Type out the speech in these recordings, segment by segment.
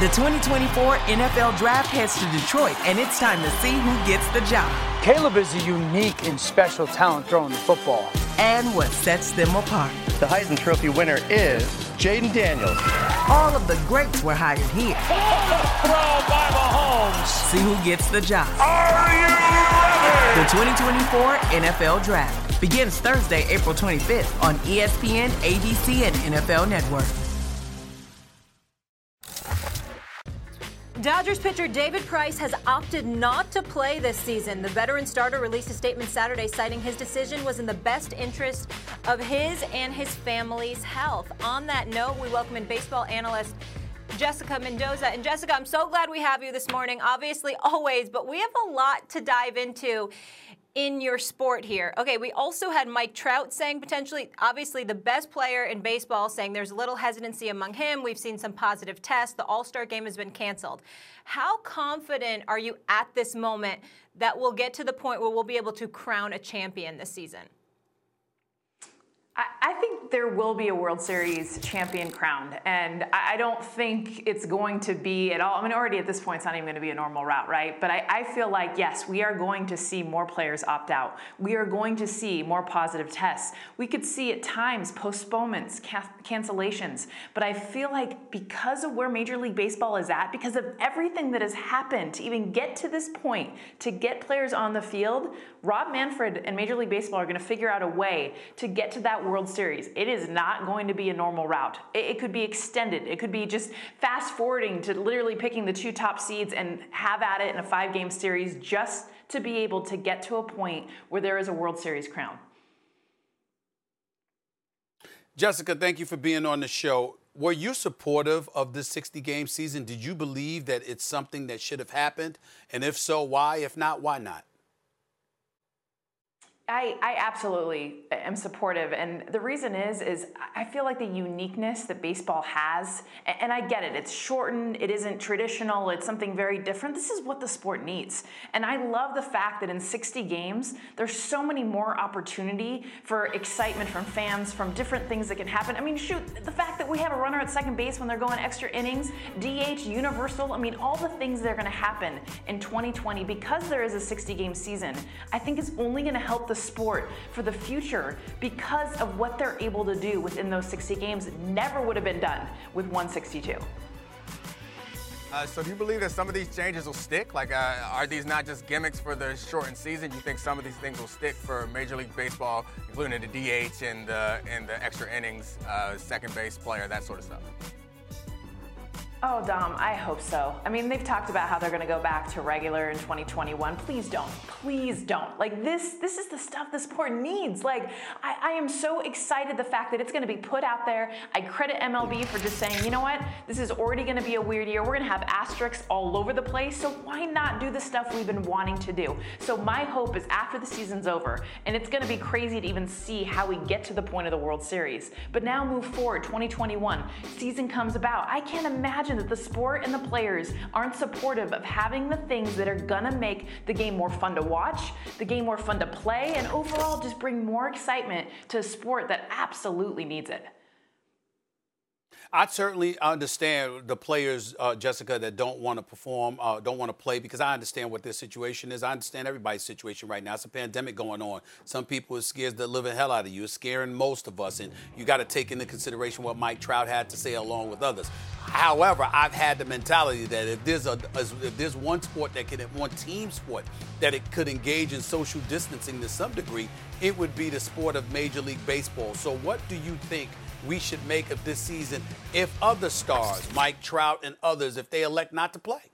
The 2024 NFL Draft heads to Detroit, and it's time to see who gets the job. Caleb is a unique and special talent throwing the football. And what sets them apart. The Heisman Trophy winner is Jaden Daniels. All of the greats were hired here. Throw by Mahomes. See who gets the job. Are you ready? The 2024 NFL Draft begins Thursday, April 25th on ESPN, ABC, and NFL Network. Dodgers pitcher David Price has opted not to play this season. The veteran starter released a statement Saturday citing his decision was in the best interest of his and his family's health. On that note, we welcome in baseball analyst Jessica Mendoza. And Jessica, I'm so glad we have you this morning, obviously always, but we have a lot to dive into in your sport here. Okay, we also had Mike Trout saying potentially, obviously the best player in baseball, saying there's a little hesitancy among him. We've seen some positive tests. The All-Star game has been canceled. How confident are you at this moment that we'll get to the point where we'll be able to crown a champion this season? I think there will be a World Series champion crowned, and I don't think it's going to be at all. I mean, already at this point, it's not even going to be a normal route, right? But I feel like, yes, we are going to see more players opt out. We are going to see more positive tests. We could see at times postponements, cancellations. But I feel like because of where Major League Baseball is at, because of everything that has happened to even get to this point, to get players on the field, Rob Manfred and Major League Baseball are going to figure out a way to get to that World Series. It is not going to be a normal route. It could be extended. It could be just fast forwarding to literally picking the two top seeds and have at it in a 5-game series just to be able to get to a point where there is a World Series crown. Jessica, thank you for being on the show. Were you supportive of this 60-game season? Did you believe that it's something that should have happened? And if so, why? If not, why not? I absolutely am supportive, and the reason is I feel like the uniqueness that baseball has, and I get it, it's shortened, it isn't traditional, it's something very different. This is what the sport needs, and I love the fact that in 60 games, there's so many more opportunity for excitement from fans, from different things that can happen. I mean, shoot, the fact that we have a runner at second base when they're going extra innings, DH, universal, I mean, all the things that are going to happen in 2020 because there is a 60-game season, I think is only going to help the sport for the future because of what they're able to do within those 60 games. Never would have been done with 162. So do you believe that some of these changes will stick? Like, are these not just gimmicks for the shortened season? Do you think some of these things will stick for Major League Baseball, including the DH and the extra innings, second base player, that sort of stuff? Oh, Dom, I hope so. I mean, they've talked about how they're going to go back to regular in 2021. Please don't. Please don't. Like, this is the stuff the sport needs. Like, I am so excited the fact that it's going to be put out there. I credit MLB for just saying, you know what? This is already going to be a weird year. We're going to have asterisks all over the place. So why not do the stuff we've been wanting to do? So my hope is after the season's over, and it's going to be crazy to even see how we get to the point of the World Series. But now move forward, 2021, season comes about. I can't imagine that the sport and the players aren't supportive of having the things that are gonna make the game more fun to watch, the game more fun to play, and overall just bring more excitement to a sport that absolutely needs it. I certainly understand the players, Jessica, that don't want to perform, don't want to play, because I understand what their situation is. I understand everybody's situation right now. It's a pandemic going on. Some people are scared the living hell out of you. It's scaring most of us, and you got to take into consideration what Mike Trout had to say along with others. However, I've had the mentality that if there's one sport one team sport that it could engage in social distancing to some degree, it would be the sport of Major League Baseball. So what do you think we should make of this season if other stars, Mike Trout and others, if they elect not to play?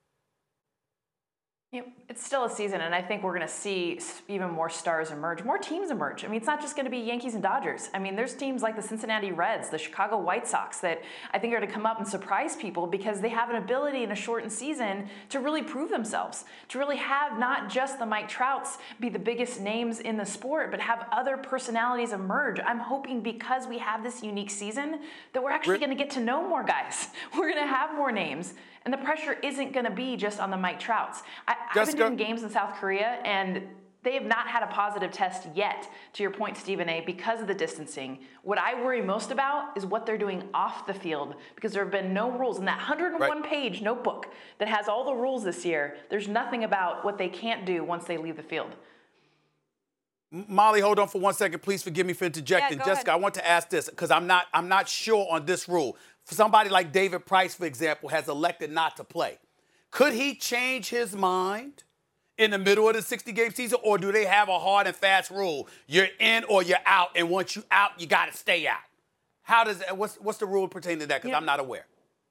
It's still a season, and I think we're going to see even more stars emerge, more teams emerge. I mean, it's not just going to be Yankees and Dodgers. I mean, there's teams like the Cincinnati Reds, the Chicago White Sox that I think are going to come up and surprise people because they have an ability in a shortened season to really prove themselves, to really have not just the Mike Trouts be the biggest names in the sport, but have other personalities emerge. I'm hoping because we have this unique season that we're actually going to get to know more guys. We're going to have more names. And the pressure isn't going to be just on the Mike Trouts. I've been doing games in South Korea, and They have not had a positive test yet, to your point, Stephen A., because of the distancing. What I worry most about is what they're doing off the field, because there have been no rules. In that 101-page notebook that has all the rules this year, there's nothing about what they can't do once they leave the field. Molly, hold on for 1 second. Please forgive me for interjecting. Yeah, Jessica, ahead. I want to ask this because I'm not sure on this rule. For somebody like David Price, for example, has elected not to play. Could he change his mind in the middle of the 60-game season, or do they have a hard and fast rule? You're in or you're out, and once you're out, you got to stay out. How does that, what's the rule pertaining to that? Because I'm not aware.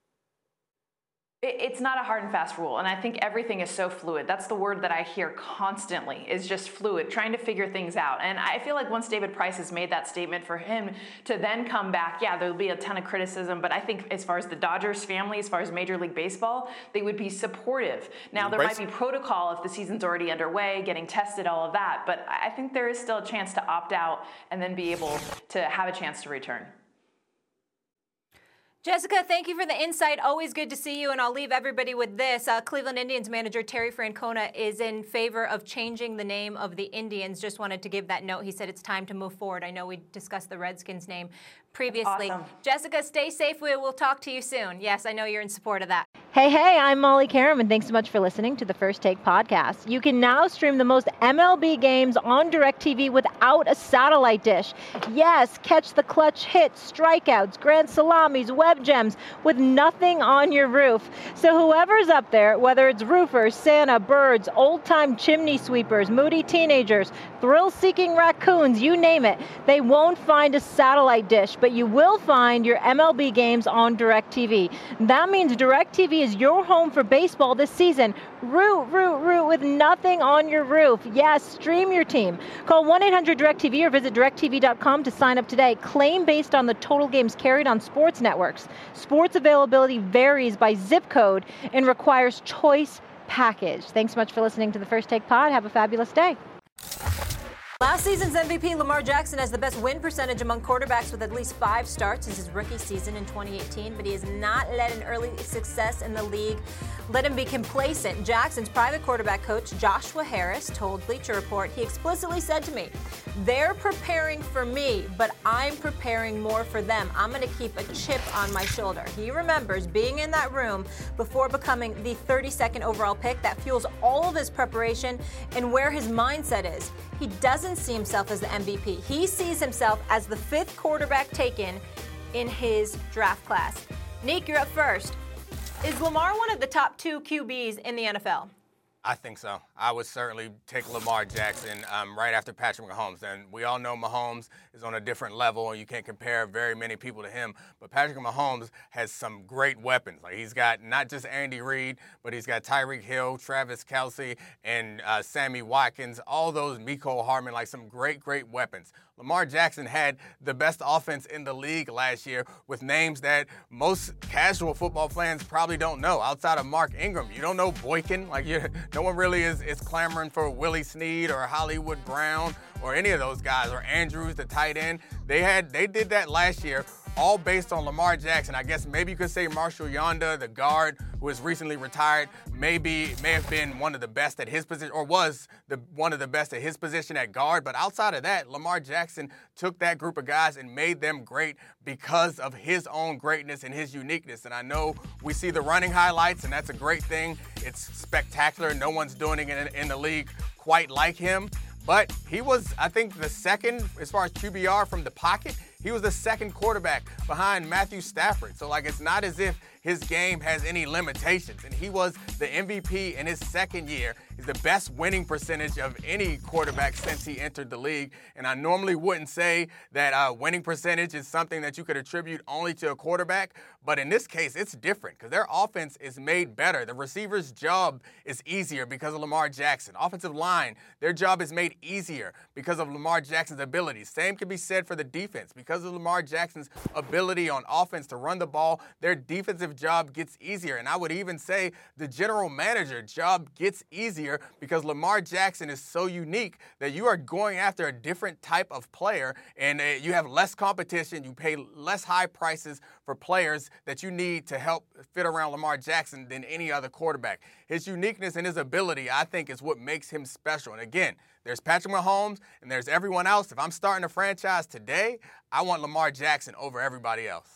It's not a hard and fast rule, and I think everything is so fluid. That's the word that I hear constantly, is just fluid, trying to figure things out. And I feel like once David Price has made that statement, for him to then come back, yeah, there'll be a ton of criticism, but I think as far as the Dodgers family, as far as Major League Baseball, they would be supportive. Now, there might be protocol if the season's already underway, getting tested, all of that, but I think there is still a chance to opt out and then be able to have a chance to return. Jessica, thank you for the insight. Always good to see you, and I'll leave everybody with this. Cleveland Indians manager Terry Francona is in favor of changing the name of the Indians. Just wanted to give that note. He said it's time to move forward. I know we discussed the Redskins name previously. Awesome. Jessica, stay safe. We will talk to you soon. Yes, I know you're in support of that. Hey, I'm Molly Karam, and thanks so much for listening to the First Take podcast. You can now stream the most MLB games on DirecTV without a satellite dish. Yes, catch the clutch hits, strikeouts, grand salamis, web gems with nothing on your roof. So whoever's up there, whether it's roofers, Santa, birds, old-time chimney sweepers, moody teenagers, thrill-seeking raccoons, you name it, they won't find a satellite dish, but you will find your MLB games on DirecTV. That means DirecTV is your home for baseball this season. Root with nothing on your roof. Yes, stream your team. Call 1-800-DirecTV or visit DirecTV.com to sign up today. Claim based on the total games carried on sports networks. Sports availability varies by zip code and requires choice package. Thanks so much for listening to the First Take Pod. Have a fabulous day. Last season's MVP, Lamar Jackson, has the best win percentage among quarterbacks with at least 5 starts since his rookie season in 2018, but he has not let an early success in the league let him be complacent. Jackson's private quarterback coach, Joshua Harris, told Bleacher Report, he explicitly said to me, "They're preparing for me, but I'm preparing more for them. I'm going to keep a chip on my shoulder." He remembers being in that room before becoming the 32nd overall pick. That fuels all of his preparation and where his mindset is. He doesn't see himself as the MVP. He sees himself as the 5th quarterback taken in his draft class. Nick, you're up first. Is Lamar one of the top 2 QBs in the NFL? I think so. I would certainly take Lamar Jackson right after Patrick Mahomes. And we all know Mahomes is on a different level, and you can't compare very many people to him. But Patrick Mahomes has some great weapons. Like, he's got not just Andy Reid, but he's got Tyreek Hill, Travis Kelce, and Sammy Watkins, all those, Mecole Hardman, like some great weapons. Lamar Jackson had the best offense in the league last year with names that most casual football fans probably don't know. Outside of Mark Ingram, you don't know Boykin. Like, no one really is clamoring for Willie Snead or Hollywood Brown or any of those guys, or Andrews, the tight end. They did that last year, all based on Lamar Jackson. I guess maybe you could say Marshall Yonda, the guard who has recently retired, may have been one of the best at his position, or was one of the best at his position at guard. But outside of that, Lamar Jackson took that group of guys and made them great because of his own greatness and his uniqueness. And I know we see the running highlights, and that's a great thing. It's spectacular. No one's doing it in the league quite like him. But he was, I think, the second, as far as QBR from the pocket, he was the second quarterback behind Matthew Stafford. So, like, it's not as if his game has any limitations. And he was the MVP in his second year. He's the best winning percentage of any quarterback since he entered the league. And I normally wouldn't say that winning percentage is something that you could attribute only to a quarterback. But in this case, it's different because their offense is made better. The receiver's job is easier because of Lamar Jackson. Offensive line, their job is made easier because of Lamar Jackson's abilities. Same can be said for the defense. Because of Lamar Jackson's ability on offense to run the ball, their defensive offensive job gets easier. And I would even say the general manager job gets easier because Lamar Jackson is so unique that you are going after a different type of player, and you have less competition. You pay less high prices for players that you need to help fit around Lamar Jackson than any other quarterback. His uniqueness and his ability, I think, is what makes him special. And again, there's Patrick Mahomes and there's everyone else. If I'm starting a franchise today, I want Lamar Jackson over everybody else.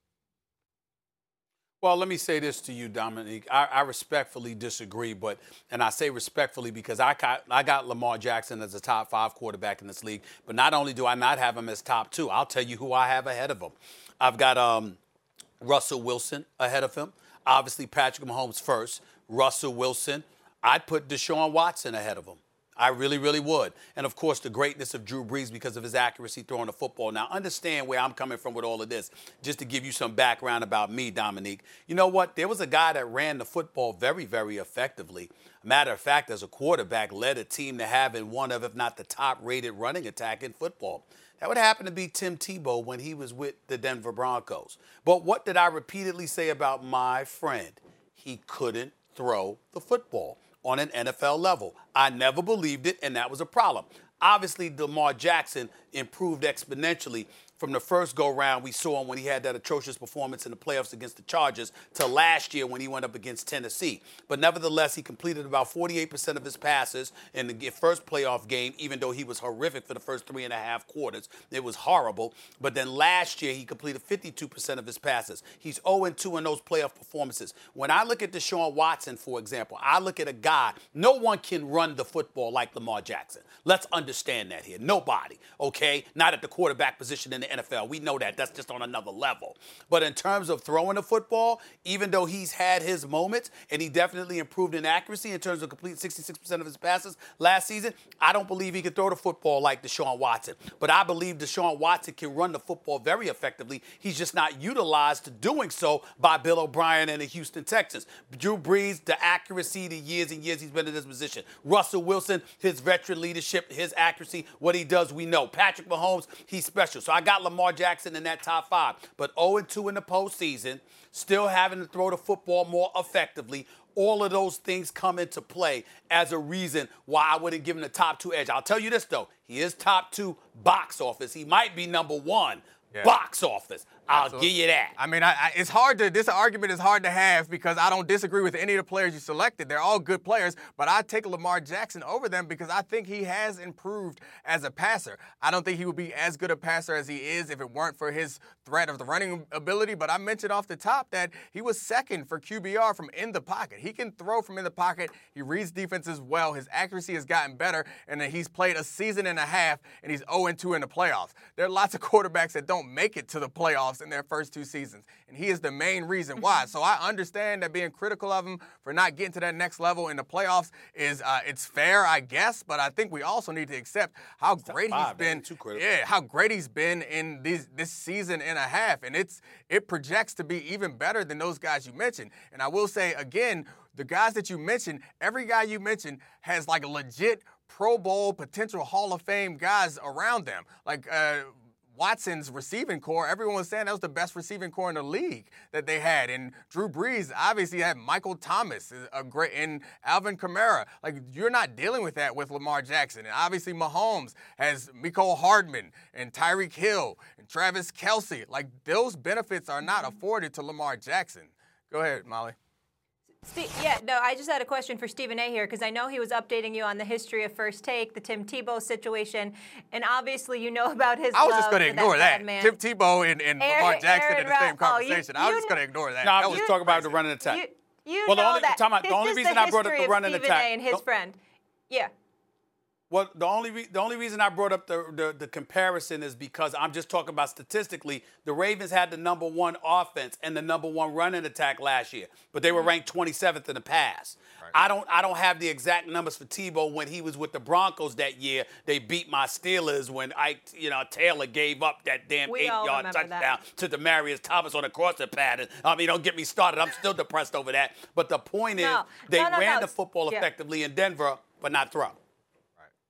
Well, let me say this to you, Dominique. I respectfully disagree, and I say respectfully because I got Lamar Jackson as a top 5 quarterback in this league. But not only do I not have him as top 2, I'll tell you who I have ahead of him. I've got Russell Wilson ahead of him. Obviously, Patrick Mahomes first. Russell Wilson. I'd put Deshaun Watson ahead of him. I really, really would. And, of course, the greatness of Drew Brees because of his accuracy throwing the football. Now, understand where I'm coming from with all of this, just to give you some background about me, Dominique. You know what? There was a guy that ran the football very, very effectively. Matter of fact, as a quarterback, led a team to having one of, if not the top-rated running attack in football. That would happen to be Tim Tebow when he was with the Denver Broncos. But what did I repeatedly say about my friend? He couldn't throw the football on an NFL level. I never believed it, and that was a problem. Obviously, Lamar Jackson improved exponentially from the first go-round we saw him when he had that atrocious performance in the playoffs against the Chargers to last year when he went up against Tennessee. But nevertheless, he completed about 48% of his passes in the first playoff game, even though he was horrific for the first 3.5 quarters. It was horrible. But then last year, he completed 52% of his passes. He's 0-2 in those playoff performances. When I look at Deshaun Watson, for example, I look at a guy, no one can run the football like Lamar Jackson. Let's understand that here. Nobody, okay? Not at the quarterback position in the NFL. We know that. That's just on another level. But in terms of throwing the football, even though he's had his moments and he definitely improved in accuracy in terms of completing 66% of his passes last season, I don't believe he can throw the football like Deshaun Watson. But I believe Deshaun Watson can run the football very effectively. He's just not utilized to doing so by Bill O'Brien and the Houston Texans. Drew Brees, the accuracy, the years and years he's been in this position. Russell Wilson, his veteran leadership, his accuracy, what he does, we know. Patrick Mahomes, he's special. So I got Lamar Jackson in that top 5. But 0-2 in the postseason, still having to throw the football more effectively. All of those things come into play as a reason why I wouldn't give him the top 2 edge. I'll tell you this, though. He is top 2 box office. He might be number 1 box office. I'll give you that. I mean, it's hard to – this argument is hard to have because I don't disagree with any of the players you selected. They're all good players, but I take Lamar Jackson over them because I think he has improved as a passer. I don't think he would be as good a passer as he is if it weren't for his threat of the running ability, but I mentioned off the top that he was second for QBR from in the pocket. He can throw from in the pocket. He reads defenses well. His accuracy has gotten better, and he's played a season and a half, and he's 0-2 in the playoffs. There are lots of quarterbacks that don't make it to the playoffs in their first 2 seasons, and he is the main reason why. So I understand that being critical of him for not getting to that next level in the playoffs is it's fair, I guess, but I think we also need to accept how great he's been. Yeah, how great he's been in this season and a half, and it projects to be even better than those guys you mentioned. And I will say again, the guys that you mentioned, every guy you mentioned has like a legit Pro Bowl potential Hall of Fame guys around them, like. Watson's receiving core, everyone was saying that was the best receiving core in the league that they had. And Drew Brees obviously had Michael Thomas, and Alvin Kamara. Like, you're not dealing with that with Lamar Jackson. And obviously Mahomes has Mecole Hardman and Tyreek Hill and Travis Kelce. Like, those benefits are not afforded to Lamar Jackson. Go ahead, Molly. I just had a question for Stephen A. here because I know he was updating you on the history of First Take, the Tim Tebow situation, and obviously you know about his. I was just going to ignore that. Tim Tebow and Lamar Jackson in the same conversation. I was just going to ignore that. No, I was just talking about the running attack. The only reason I brought up the running Stephen attack A. and his friend. Yeah. Well, the only reason I brought up the comparison is because I'm just talking about statistically. The Ravens had the number 1 offense and the number 1 running attack last year, but they were ranked 27th in the pass. Right. I don't have the exact numbers for Tebow when he was with the Broncos that year. They beat my Steelers when Taylor gave up that damn 8-yard touchdown to Demaryius Thomas on a crossing pattern. I mean, don't get me started. I'm still depressed over that. But the point is, they ran the football effectively in Denver, but not throw.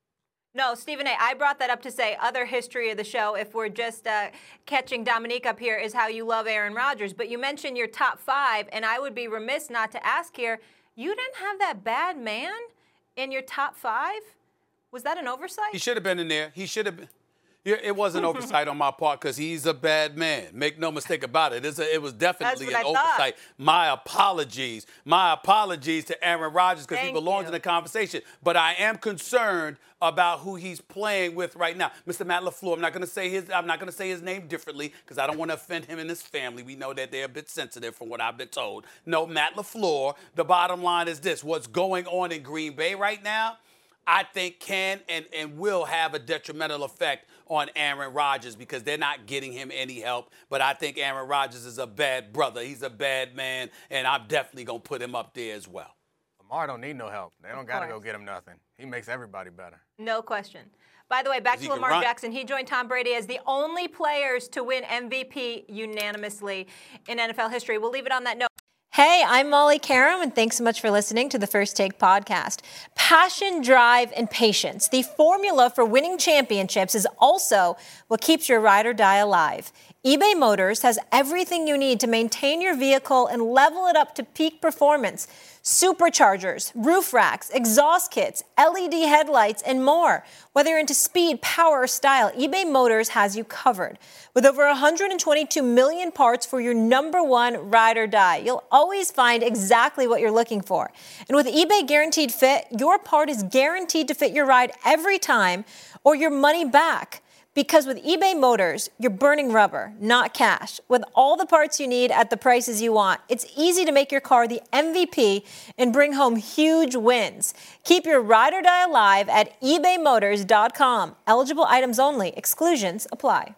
No, Stephen A., I brought that up to say other history of the show, if we're just catching Dominique up here, is how you love Aaron Rodgers. But you mentioned your top 5, and I would be remiss not to ask here, you didn't have that bad man in your top 5? Was that an oversight? He should have been in there. He should have been. It was an oversight on my part because he's a bad man. Make no mistake about it. It was definitely an oversight. My apologies. My apologies to Aaron Rodgers because he belongs in the conversation. But I am concerned about who he's playing with right now. Mr. Matt LaFleur, I'm not going to say his name differently because I don't want to offend him and his family. We know that they're a bit sensitive from what I've been told. No, Matt LaFleur, the bottom line is this. What's going on in Green Bay right now, I think can and will have a detrimental effect on Aaron Rodgers because they're not getting him any help. But I think Aaron Rodgers is a bad brother. He's a bad man, and I'm definitely going to put him up there as well. Lamar don't need no help. They don't got to go get him nothing. He makes everybody better. No question. By the way, back to Lamar Jackson. He joined Tom Brady as the only players to win MVP unanimously in NFL history. We'll leave it on that note. Hey, I'm Molly Karam, and thanks so much for listening to the First Take podcast. Passion, drive, and patience. The formula for winning championships is also what keeps your ride or die alive. eBay Motors has everything you need to maintain your vehicle and level it up to peak performance. Superchargers, roof racks, exhaust kits, LED headlights, and more. Whether you're into speed, power, or style, eBay Motors has you covered. With over 122 million parts for your number one ride or die, you'll always find exactly what you're looking for. And with eBay Guaranteed Fit, your part is guaranteed to fit your ride every time or your money back. Because with eBay Motors, you're burning rubber, not cash. With all the parts you need at the prices you want, it's easy to make your car the MVP and bring home huge wins. Keep your ride or die alive at ebaymotors.com. Eligible items only. Exclusions apply.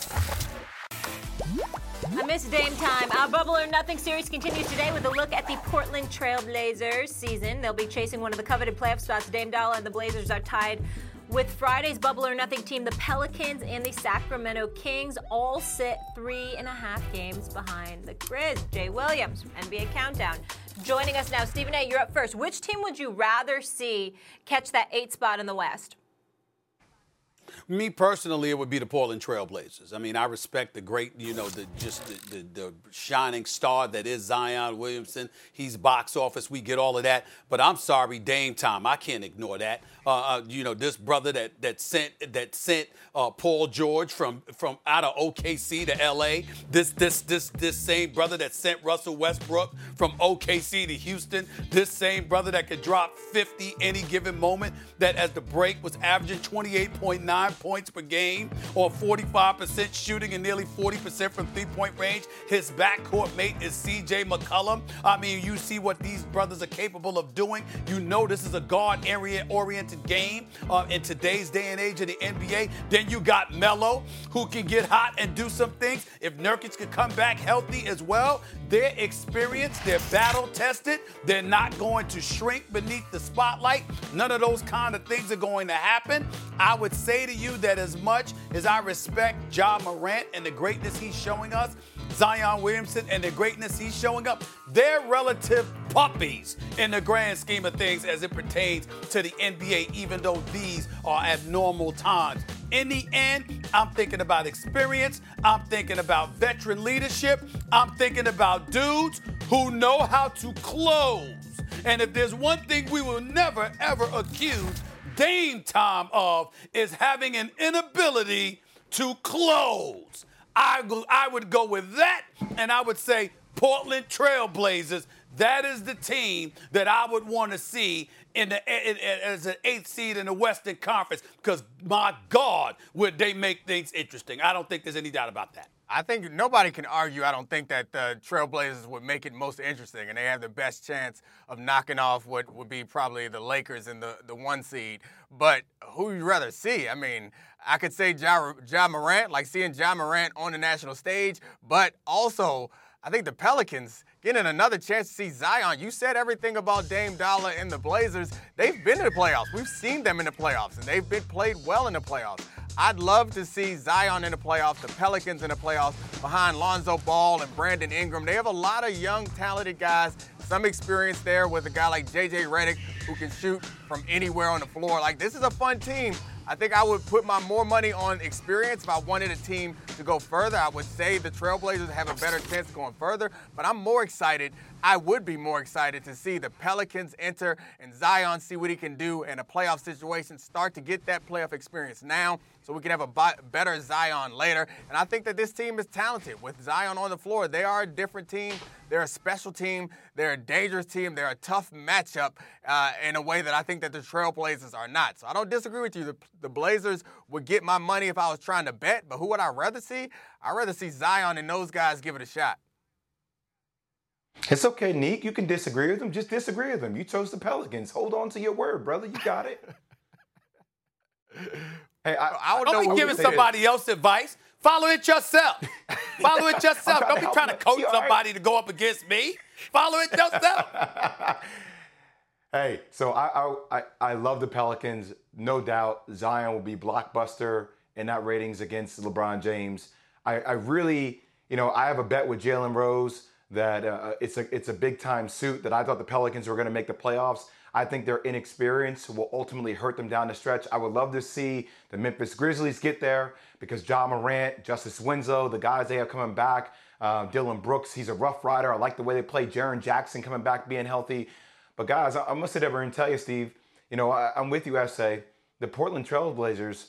I miss Dame time. Our Bubble or Nothing series continues today with a look at the Portland Trail Blazers season. They'll be chasing one of the coveted playoff spots. Dame Dollar and the Blazers are tied with Friday's Bubble or Nothing team. The Pelicans and the Sacramento Kings all sit 3.5 games behind the Grizz. Jay Williams from NBA Countdown joining us now. Stephen A., you're up first. Which team would you rather see catch that 8th spot in the West? Me personally, it would be the Portland Trail Blazers. I mean, I respect the great, the shining star that is Zion Williamson. He's box office. We get all of that. But I'm sorry, Dame time. I can't ignore that. This brother that sent Paul George from out of OKC to LA. This same brother that sent Russell Westbrook from OKC to Houston. This same brother that could drop 50 any given moment. That as the break was averaging 28.9 points per game, or 45% shooting and nearly 40% from three-point range. His backcourt mate is C.J. McCollum. I mean, you see what these brothers are capable of doing. You know this is a guard-oriented game in today's day and age of the NBA. Then you got Melo, who can get hot and do some things. If Nurkic could come back healthy as well, they're experienced, they're battle-tested, they're not going to shrink beneath the spotlight. None of those kind of things are going to happen. I would say to you that as much as I respect Ja Morant and the greatness he's showing us, Zion Williamson and the greatness he's showing up, they're relative puppies in the grand scheme of things as it pertains to the NBA, even though these are abnormal times. In the end, I'm thinking about experience. I'm thinking about veteran leadership. I'm thinking about dudes who know how to close. And if there's one thing we will never, ever accuse Dame time of, is having an inability to close. I would go with that, and I would say Portland Trail Blazers. That is the team that I would want to see as an 8th seed in the Western Conference, because, my God, would they make things interesting. I don't think there's any doubt about that. I think nobody can argue. I don't think that the Trailblazers would make it most interesting, and they have the best chance of knocking off what would be probably the Lakers in the 1 seed. But who would you rather see? I mean, I could say Ja Morant, like seeing Ja Morant on the national stage, but also I think the Pelicans getting another chance to see Zion. You said everything about Dame Dollar and the Blazers. They've been in the playoffs. We've seen them in the playoffs, and they've been played well in the playoffs. I'd love to see Zion in the playoffs, the Pelicans in the playoffs, behind Lonzo Ball and Brandon Ingram. They have a lot of young, talented guys, some experience there with a guy like J.J. Redick who can shoot from anywhere on the floor. Like, this is a fun team. I think I would put my more money on experience if I wanted a team to go further. I would say the Trailblazers have a better chance of going further, but I'm more excited. I would be more excited to see the Pelicans enter and Zion see what he can do in a playoff situation, start to get that playoff experience now so we can have a better Zion later. And I think that this team is talented. With Zion on the floor, they are a different team. They're a special team. They're a dangerous team. They're a tough matchup in a way that I think that the Trailblazers are not. So I don't disagree with you. The Blazers would get my money if I was trying to bet, but who would I rather see? I'd rather see Zion and those guys give it a shot. It's okay, Neek. You can disagree with them. Just disagree with them. You chose the Pelicans. Hold on to your word, brother. You got it. Hey, I don't be giving somebody else advice. Follow it yourself. Follow it yourself. Don't be trying to coach somebody to go up against me. Follow it yourself. Hey, so I love the Pelicans. No doubt Zion will be blockbuster in that ratings against LeBron James. I really, I have a bet with Jalen Rose that it's a big-time suit that I thought the Pelicans were going to make the playoffs. I think their inexperience will ultimately hurt them down the stretch. I would love to see the Memphis Grizzlies get there because Ja Morant, Justice Winslow, the guys they have coming back, Dylan Brooks, he's a rough rider. I like the way they play. Jaren Jackson coming back, being healthy. But guys, I'm going to sit over and tell you, Steve, I'm with you, S.A. The Portland Trail Blazers,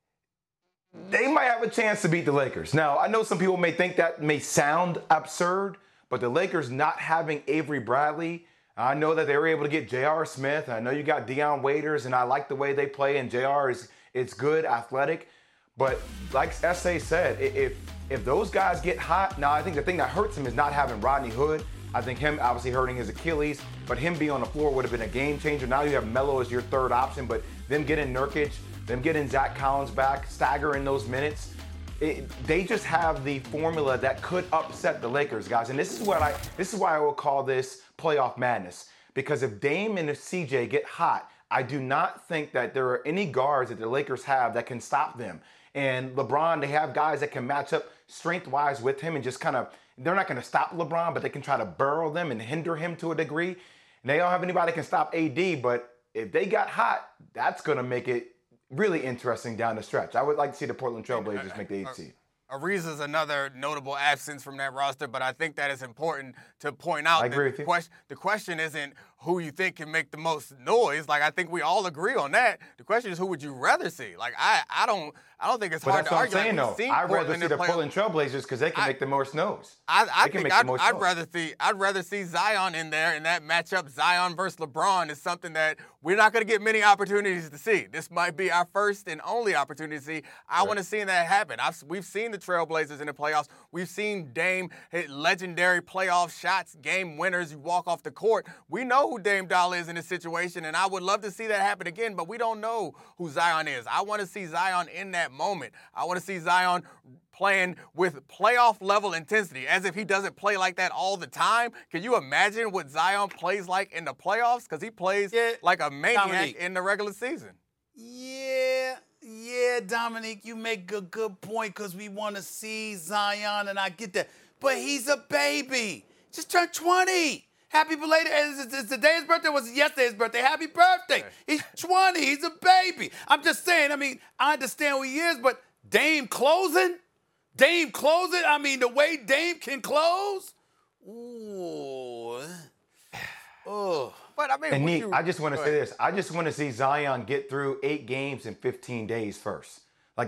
they might have a chance to beat the Lakers. Now, I know some people may think that may sound absurd, but the Lakers not having Avery Bradley, I know that they were able to get J.R. Smith. I know you got Dion Waiters, and I like the way they play, and J.R. is good, athletic. But like S.A. said, if those guys get hot, now I think the thing that hurts him is not having Rodney Hood. I think him obviously hurting his Achilles, but him being on the floor would have been a game changer. Now you have Melo as your third option, but them getting Nurkic, them getting Zach Collins back, staggering those minutes, they just have the formula that could upset the Lakers, guys. And this is why I will call this playoff madness. Because if Dame and CJ get hot, I do not think that there are any guards that the Lakers have that can stop them. And LeBron, they have guys that can match up strength-wise with him and just kind of, they're not going to stop LeBron, but they can try to burrow them and hinder him to a degree. And they don't have anybody that can stop AD, but if they got hot, that's going to make it really interesting down the stretch. I would like to see the Portland Trail Blazers make the 8th seed. Ariza's another notable absence from that roster, but I think that it's important to point out that the question isn't who you think can make the most noise. Like, I think we all agree on that. The question is, who would you rather see? Like, I don't think it's hard to argue. But that's what I'm saying, though. I'd rather see the Portland Trail Blazers because they can make the most noise. I'd rather see Zion in there, and that matchup, Zion versus LeBron, is something that we're not going to get many opportunities to see. This might be our first and only opportunity to see. I want to see that happen. We've seen the Trailblazers in the playoffs. We've seen Dame hit legendary playoff shots, game winners. You walk off the court. We know who Dame Doll is in this situation, and I would love to see that happen again, but we don't know who Zion is. I want to see Zion in that moment. I want to see Zion playing with playoff-level intensity, as if he doesn't play like that all the time. Can you imagine what Zion plays like in the playoffs? Because he plays like a maniac Dominique. In the regular season. Yeah, Dominique, you make a good point because we want to see Zion, and I get that. But he's a baby. Just turned 20. Happy belated. Is today his birthday? Was it yesterday's birthday? Happy birthday. He's 20. He's a baby. I'm just saying, I understand who he is, but Dame closing? I mean, the way Dame can close? Ooh. Oh. But and Nick, I just want to say this. I just want to see Zion get through 8 games in 15 days first.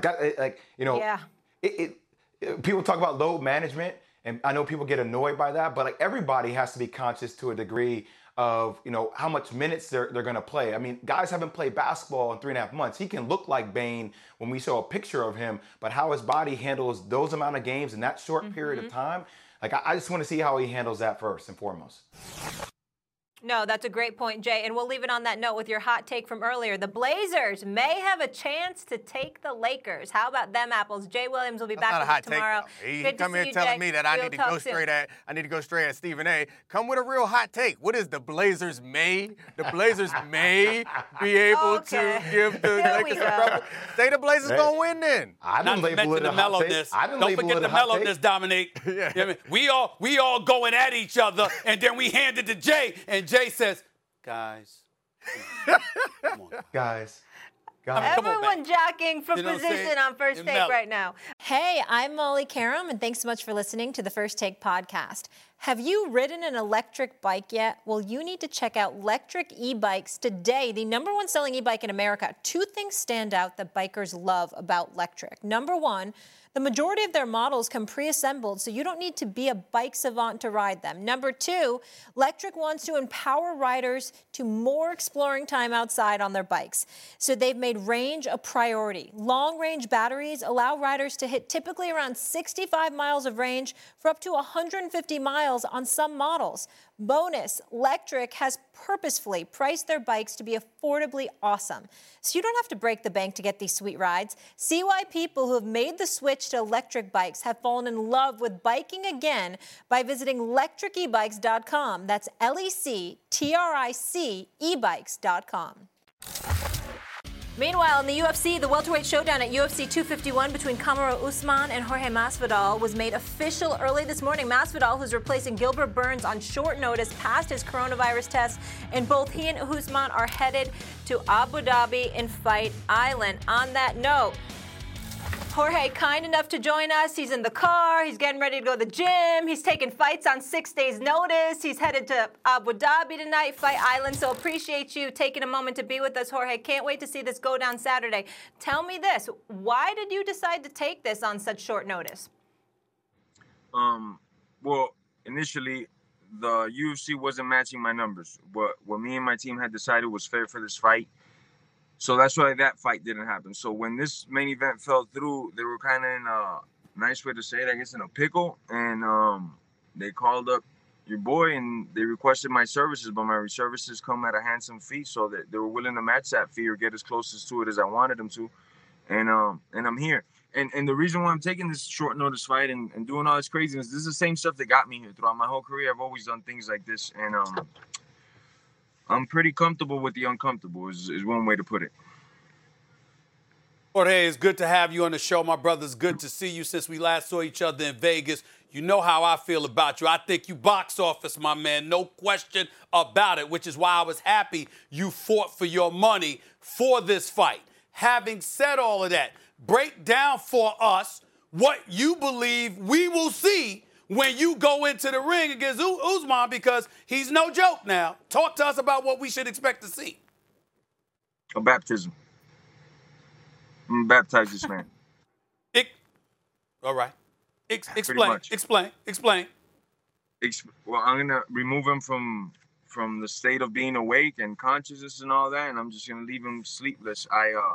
People talk about load management, and I know people get annoyed by that, but everybody has to be conscious to a degree of, how much minutes they're going to play. I mean, guys haven't played basketball in 3.5 months. He can look like Bane when we show a picture of him, but how his body handles those amount of games in that short period of time, I just want to see how he handles that first and foremost. No, that's a great point, Jay. And we'll leave it on that note with your hot take from earlier. The Blazers may have a chance to take the Lakers. How about them apples? Jay Williams will be back with us tomorrow. He come here telling me that I need to go straight at Stephen A. Come with a real hot take. What is the Blazers may? The Blazers may be able to give the Lakers a trouble. Say the Blazers gonna win then. I didn't label it a hot take. Don't forget the mellowness, Dominique. We all going at each other, and then we hand it to Jay, and Jay says, guys. Come on. Guys. Everyone jockeying for position on First Take right now. Hey, I'm Molly Karam, and thanks so much for listening to the First Take podcast. Have you ridden an electric bike yet? Well, you need to check out Lectric E-Bikes today, the #1 selling e-bike in America. 2 things stand out that bikers love about Lectric. Number 1, the majority of their models come pre-assembled, so you don't need to be a bike savant to ride them. Number 2, Lectric wants to empower riders to more exploring time outside on their bikes. So they've made range a priority. Long-range batteries allow riders to hit typically around 65 miles of range for up to 150 miles on some models. Bonus, Lectric has purposefully priced their bikes to be affordably awesome. So you don't have to break the bank to get these sweet rides. See why people who have made the switch to electric bikes have fallen in love with biking again by visiting lectricebikes.com. That's LECTRIC ebikes.com. Meanwhile, in the UFC, the welterweight showdown at UFC 251 between Kamaru Usman and Jorge Masvidal was made official early this morning. Masvidal, who's replacing Gilbert Burns on short notice, passed his coronavirus test, and both he and Usman are headed to Abu Dhabi in Fight Island. On that note, Jorge, kind enough to join us. He's in the car. He's getting ready to go to the gym. He's taking fights on 6 days' notice. He's headed to Abu Dhabi tonight, Fight Island. So appreciate you taking a moment to be with us, Jorge. Can't wait to see this go down Saturday. Tell me this. Why did you decide to take this on such short notice? Well, initially, the UFC wasn't matching my numbers. What me and my team had decided was fair for this fight. So that's why that fight didn't happen. So when this main event fell through, they were kind of in a nice way to say it, I guess, in a pickle. And they called up your boy and they requested my services, but my services come at a handsome fee, so that they were willing to match that fee or get as close to it as I wanted them to. And I'm here. And the reason why I'm taking this short notice fight and doing all this craziness, this is the same stuff that got me here. Throughout my whole career, I've always done things like this. And I'm pretty comfortable with the uncomfortable is one way to put it. Jorge, it's good to have you on the show, my brother. It's good to see you since we last saw each other in Vegas. You know how I feel about you. I think you box office, my man. No question about it, which is why I was happy you fought for your money for this fight. Having said all of that, break down for us what you believe we will see when you go into the ring against Usman, because he's no joke now. Talk to us about what we should expect to see. A baptism. I'm gonna baptize this man. All right. Explain. Well, I'm gonna remove him from the state of being awake and consciousness and all that, and I'm just gonna leave him sleepless.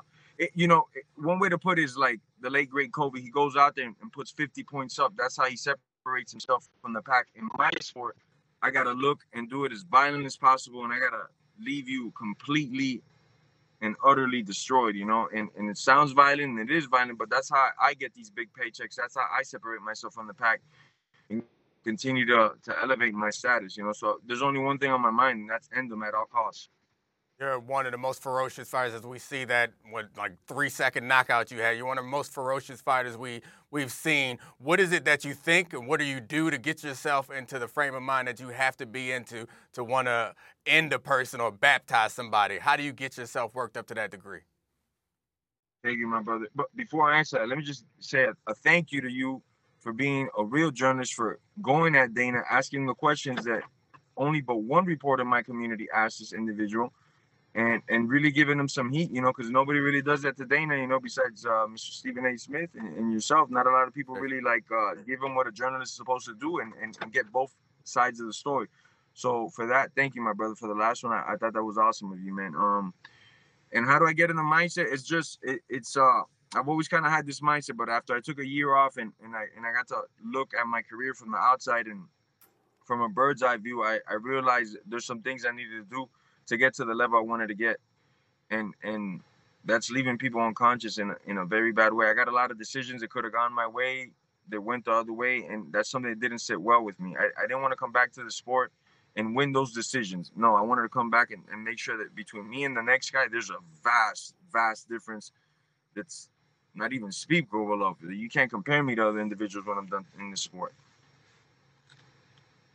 One way to put it is like the late great Kobe. He goes out there and puts 50 points up. That's how he separates himself from the pack. In my sport, I gotta look and do it as violent as possible, and I gotta leave you completely and utterly destroyed, and it sounds violent, and it is violent, but that's how I get these big paychecks. That's how I separate myself from the pack and continue to elevate my status, So there's only one thing on my mind, and that's end them at all costs. You're one of the most ferocious fighters, as we see that with 3-second knockout you had. You're one of the most ferocious fighters we've seen. What is it that you think, and what do you do to get yourself into the frame of mind that you have to be into to want to end a person or baptize somebody? How do you get yourself worked up to that degree? Thank you, my brother. But before I answer that, let me just say a thank you to you for being a real journalist, for going at Dana, asking the questions that only but one reporter in my community asked this individual. And really giving them some heat, because nobody really does that to Dana, besides Mr. Stephen A. Smith and yourself. Not a lot of people really give him what a journalist is supposed to do and get both sides of the story. So for that, thank you, my brother. For the last one, I thought that was awesome of you, man. And how do I get in the mindset? It's just I've always kind of had this mindset, but after I took a year off and I got to look at my career from the outside and from a bird's eye view, I realized there's some things I needed to do to get to the level I wanted to get. And that's leaving people unconscious in a very bad way. I got a lot of decisions that could have gone my way that went the other way, and that's something that didn't sit well with me. I didn't want to come back to the sport and win those decisions. No, I wanted to come back and make sure that between me and the next guy, there's a vast, vast difference that's not even speakable of. You can't compare me to other individuals when I'm done in the sport.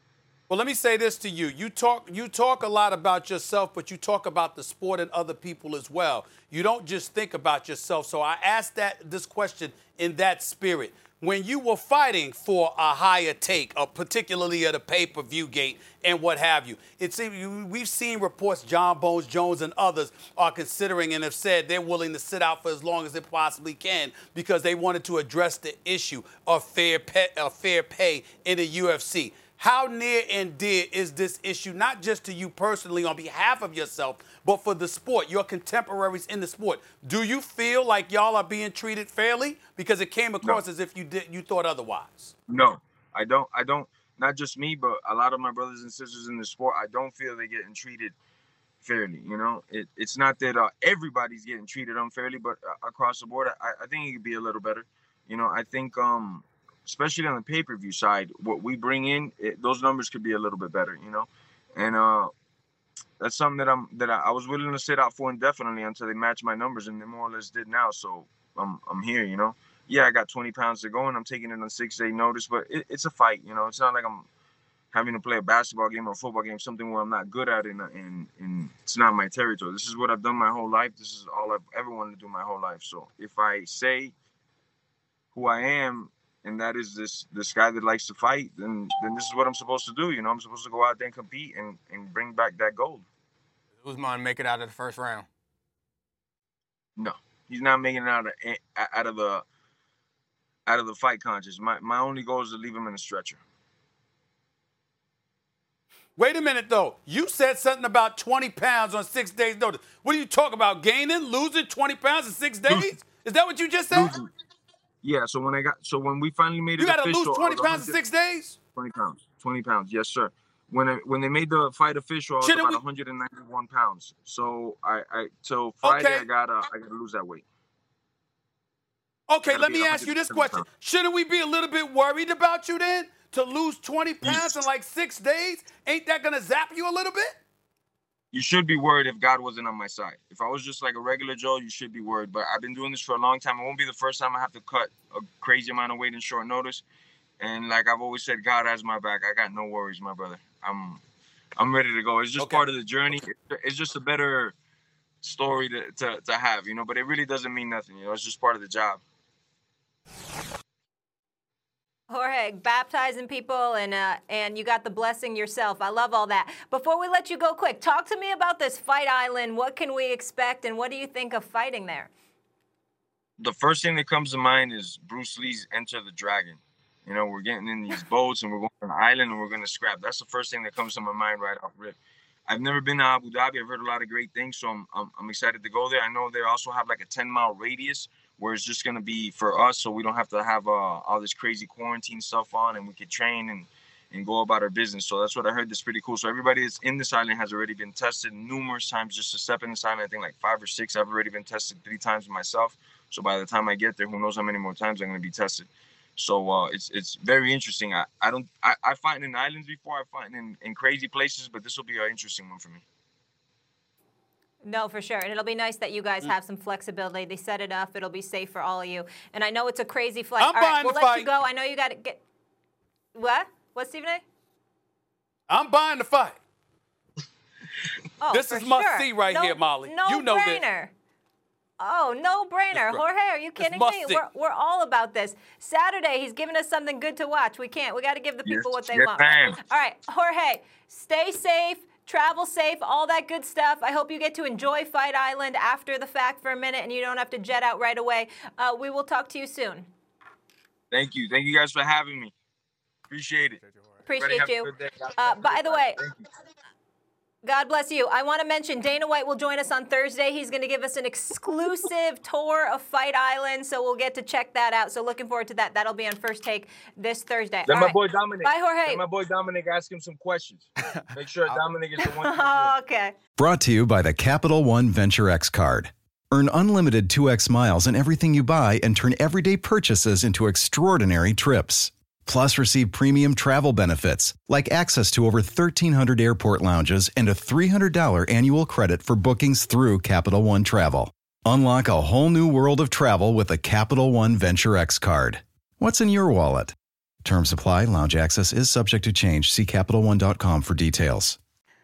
Well, let me say this to you. You talk a lot about yourself, but you talk about the sport and other people as well. You don't just think about yourself. So I asked this question in that spirit. When you were fighting for a higher take, particularly at a pay-per-view gate and what have you, we've seen reports John Bones Jones and others are considering and have said they're willing to sit out for as long as they possibly can because they wanted to address the issue of fair pay in the UFC. How near and dear is this issue, not just to you personally on behalf of yourself, but for the sport, your contemporaries in the sport? Do you feel like y'all are being treated fairly? Because it came across as if you thought otherwise. No, I don't. Not just me, but a lot of my brothers and sisters in the sport, I don't feel they're getting treated fairly. You know, it's not that everybody's getting treated unfairly, but across the board, I think it could be a little better. You know, I think especially on the pay-per-view side, what we bring in, those numbers could be a little bit better, you know? And that's something that I was willing to sit out for indefinitely until they match my numbers, and they more or less did now. So I'm here, you know? Yeah, I got 20 pounds to go, and I'm taking it on 6-day notice, but it's a fight, you know? It's not like I'm having to play a basketball game or a football game, something where I'm not good at it, and it's not my territory. This is what I've done my whole life. This is all I've ever wanted to do my whole life. So if I say who I am, and that is this guy that likes to fight, then this is what I'm supposed to do. You know, I'm supposed to go out there and compete and bring back that gold. Usman make it out of the first round? No, he's not making it out of the fight conscious. My only goal is to leave him in a stretcher. Wait a minute, though. You said something about 20 pounds on 6 days' notice. What are you talking about? Gaining, losing 20 pounds in 6 days? Is that what you just said? Losing. Yeah, so when we finally made it official, official, you got to lose 20 pounds in 6 days? 20 pounds, yes, sir. When they made the fight official, I was about 191 pounds. So till Friday, I gotta lose that weight. Okay, let me ask you this question. Shouldn't we be a little bit worried about you then? To lose 20 pounds in like 6 days? Ain't that gonna zap you a little bit? You should be worried if God wasn't on my side. If I was just like a regular Joe, you should be worried. But I've been doing this for a long time. It won't be the first time I have to cut a crazy amount of weight in short notice. And like I've always said, God has my back. I got no worries, my brother. I'm ready to go. It's just part of the journey. It's just a better story to have, you know. But it really doesn't mean nothing, you know. It's just part of the job. Jorge, baptizing people and you got the blessing yourself. I love all that. Before we let you go quick, talk to me about this Fight Island. What can we expect, and what do you think of fighting there? The first thing that comes to mind is Bruce Lee's Enter the Dragon. You know, we're getting in these boats and we're going to an island and we're going to scrap. That's the first thing that comes to my mind right off rip. I've never been to Abu Dhabi. I've heard a lot of great things, so I'm excited to go there. I know they also have like a 10-mile radius where it's just going to be for us, so we don't have to have all this crazy quarantine stuff on, and we could train and go about our business. So that's what I heard. That's pretty cool. So everybody that's in this island has already been tested numerous times just to step in this island. I think like 5 or 6. I've already been tested 3 times myself. So by the time I get there, who knows how many more times I'm going to be tested. So it's very interesting. I fight in islands before. I fight in crazy places, but this will be an interesting one for me. No, for sure. And it'll be nice that you guys have some flexibility. They set it up. It'll be safe for all of you. And I know it's a crazy flight. I'm buying the fight. We'll let you go. I know you got to get... What? What, Stephen A? I'm buying the fight. Oh, this is must see right here, Molly. You know brainer. Oh, no brainer. Jorge, are you kidding me? We're all about this. Saturday, he's giving us something good to watch. We got to give the people what they want. All right, Jorge, stay safe. Travel safe, all that good stuff. I hope you get to enjoy Fight Island after the fact for a minute and you don't have to jet out right away. We will talk to you soon. Thank you. Thank you guys for having me. Appreciate it. Appreciate you. By the way, God bless you. I want to mention Dana White will join us on Thursday. He's going to give us an exclusive tour of Fight Island, so we'll get to check that out. So looking forward to that. That'll be on First Take this Thursday. Let my boy Dominic. Bye, Jorge. Let my boy Dominic ask him some questions. Make sure Dominic is the one. Okay. Brought to you by the Capital One Venture X card. Earn unlimited 2x miles in everything you buy and turn everyday purchases into extraordinary trips. Plus, receive premium travel benefits like access to over 1,300 airport lounges and a $300 annual credit for bookings through Capital One Travel. Unlock a whole new world of travel with the Capital One Venture X card. What's in your wallet? Terms apply. Lounge access is subject to change. See CapitalOne.com for details.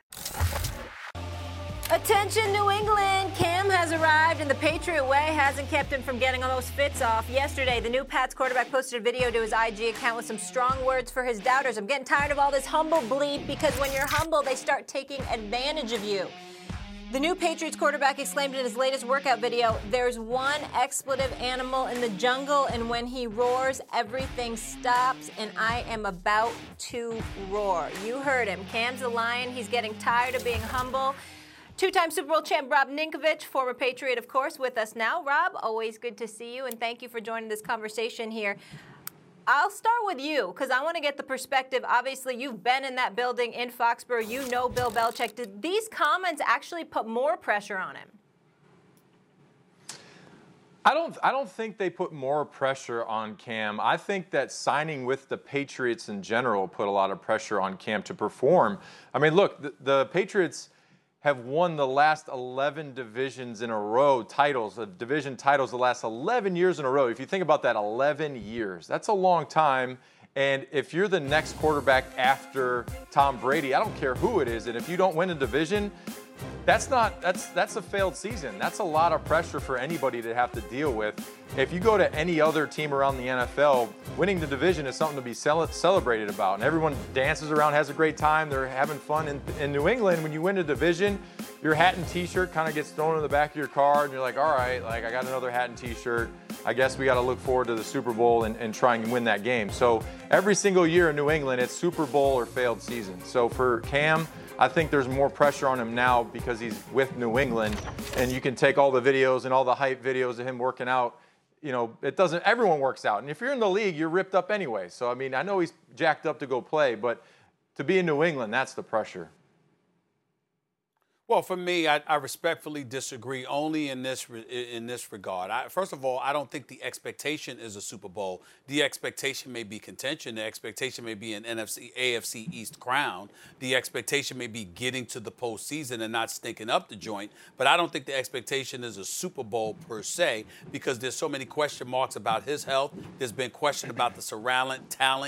Attention, New England! Cam has arrived, and the Patriot way hasn't kept him from getting all those fits off. Yesterday, the new Pats quarterback posted a video to his IG account with some strong words for his doubters. I'm getting tired of all this humble bleep, because when you're humble, they start taking advantage of you. The new Patriots quarterback exclaimed in his latest workout video, "There's one expletive animal in the jungle, and when he roars, everything stops, and I am about to roar." You heard him. Cam's a lion. He's getting tired of being humble. Two-time Super Bowl champ Rob Ninkovich, former Patriot, of course, with us now. Rob, always good to see you, and thank you for joining this conversation here. I'll start with you, because I want to get the perspective. Obviously, you've been in that building in Foxborough. You know Bill Belichick. Did these comments actually put more pressure on him? I don't think they put more pressure on Cam. I think that signing with the Patriots in general put a lot of pressure on Cam to perform. I mean, look, the Patriots have won the last 11 divisions in a row, division titles the last 11 years in a row. If you think about that, 11 years, that's a long time. And if you're the next quarterback after Tom Brady, I don't care who it is, and if you don't win a division, that's a failed season. That's a lot of pressure for anybody to have to deal with. If you go to any other team around the NFL, winning the division is something to be celebrated about, and everyone dances around, has a great time. They're having fun. In New England, when you win a division, your hat and T-shirt kind of gets thrown in the back of your car, and you're like, all right, like I got another hat and T-shirt. I guess we got to look forward to the Super Bowl and try and win that game. So every single year in New England, it's Super Bowl or failed season. So for Cam, I think there's more pressure on him now because he's with New England, and you can take all the videos and all the hype videos of him working out. You know, everyone works out. And if you're in the league, you're ripped up anyway. So, I mean, I know he's jacked up to go play, but to be in New England, that's the pressure. Well, for me, I respectfully disagree only in this regard. First of all, I don't think the expectation is a Super Bowl. The expectation may be contention. The expectation may be an AFC East crown. The expectation may be getting to the postseason and not stinking up the joint. But I don't think the expectation is a Super Bowl per se, because there's so many question marks about his health. There's been question about the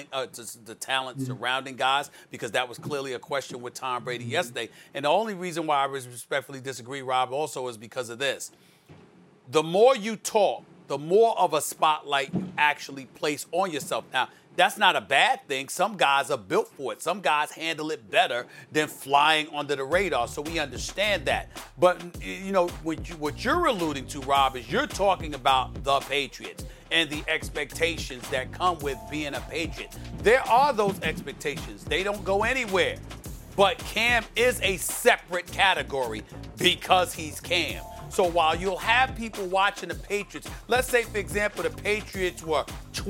talent surrounding guys, because that was clearly a question with Tom Brady yesterday. And the only reason why I respectfully disagree, Rob, also is because of this. The more you talk, the more of a spotlight you actually place on yourself. Now, that's not a bad thing. Some guys are built for it. Some guys handle it better than flying under the radar, so we understand that. But, you know, what you're alluding to, Rob, is you're talking about the Patriots and the expectations that come with being a Patriot. There are those expectations. They don't go anywhere. But Cam is a separate category because he's Cam. So while you'll have people watching the Patriots, let's say, for example, the Patriots were